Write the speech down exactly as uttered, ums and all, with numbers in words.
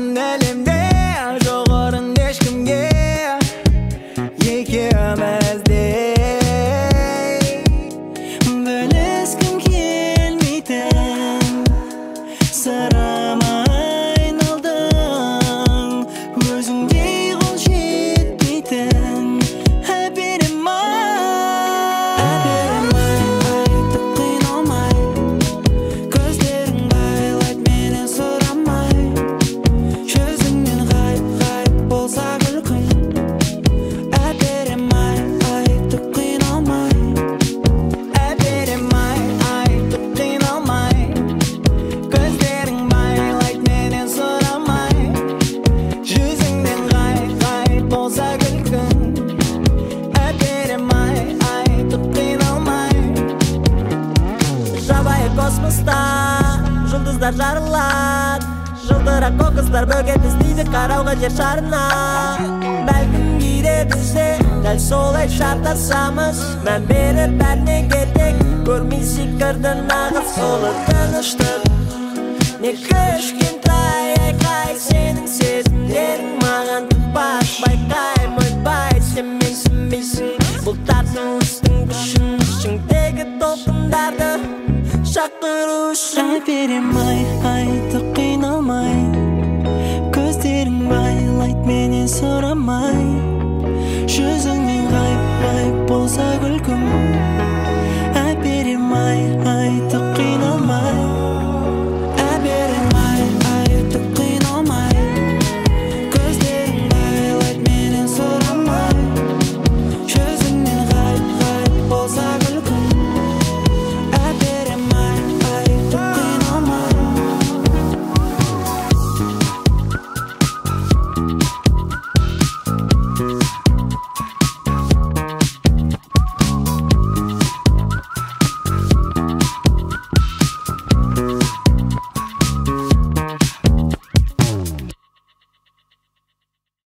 Bütün elimde Жоғырын ешкімге Екеумізде Біліскім келмейтін Сырыма айналдың Өзіңдей қол жетпейтін Әперім-ай Әперім-ай Айтып қиналмай Көздерің байлайды мені сұрамай Жүзіңнен ғайып-ғайып болса күлкің Әперім-ай Айтып қиналмай Әперім-ай Айтып қиналмай Көздерің байлайды мені сұрамай Жүзіңнен ғайып-ғайып болса күлкің Әперім-ай Айтып қиналмай Жабайы космоста Жұлдыздар жарылады Жылтырақ қоқыстар бөгет іздейді қарауға жер шарына Бәлкім кейде бізде дәл солай шатасамыз Мән беріп бәріне кетек Көрмей секірді нағыз ұлы тыныштық Не кішкентай айқай сенің сезімдерің маған тұтпас Байқаймын ойбай сен менсінбейсің Бұл тартылыстың күшін ішіңдегі толқындарды шақыру үшін Әперім-ай айтып қиналмай Көздерің байлайды менен сұрамай